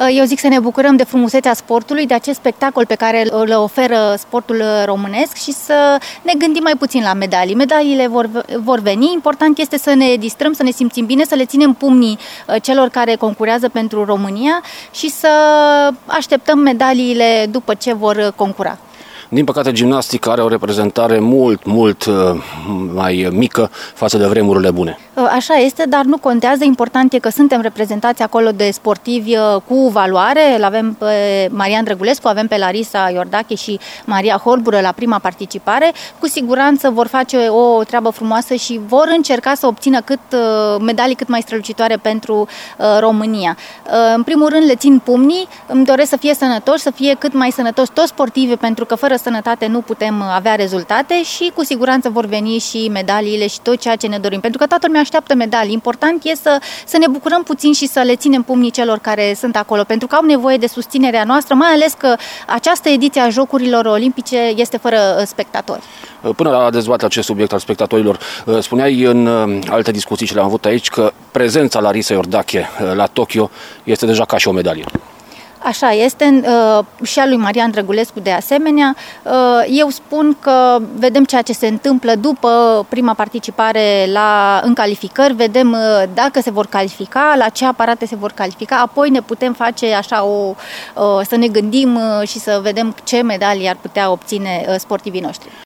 Eu zic să ne bucurăm de frumusețea sportului, de acest spectacol pe care îl oferă sportul românesc și să ne gândim mai puțin la medalii. Medaliile vor veni, important este să ne distrăm, să ne simțim bine, să le ținem pumnii celor care concurează pentru România și să așteptăm medaliile după ce vor concura. Din păcate, gimnastica are o reprezentare mult mai mică față de vremurile bune. Așa este, dar nu contează. Important e că suntem reprezentați acolo de sportivi cu valoare. Îl avem pe Marian Drăgulescu, avem pe Larisa Iordache și Maria Holbură la prima participare. Cu siguranță vor face o treabă frumoasă și vor încerca să obțină medalii cât mai strălucitoare pentru România. În primul rând le țin pumnii, îmi doresc să fie sănătoși, să fie cât mai sănătoși toți sportivii, pentru că fără sănătate nu putem avea rezultate și cu siguranță vor veni și medaliile și tot ceea ce ne dorim, pentru că toată lumea așteaptă medalii. Important e să ne bucurăm puțin și să le ținem pumnii celor care sunt acolo, pentru că au nevoie de susținerea noastră, mai ales că această ediție a Jocurilor Olimpice este fără spectatori. Până la dezbaterea acest subiect al spectatorilor, spuneai în alte discuții ce le-am avut aici că prezența Larisei Iordache la Tokyo este deja ca și o medalie. Așa este, și a lui Marian Drăgulescu de asemenea. Eu spun că vedem ceea ce se întâmplă după prima participare în calificări, vedem dacă se vor califica, la ce aparate se vor califica, apoi ne putem face așa să ne gândim și să vedem ce medalii ar putea obține sportivii noștri.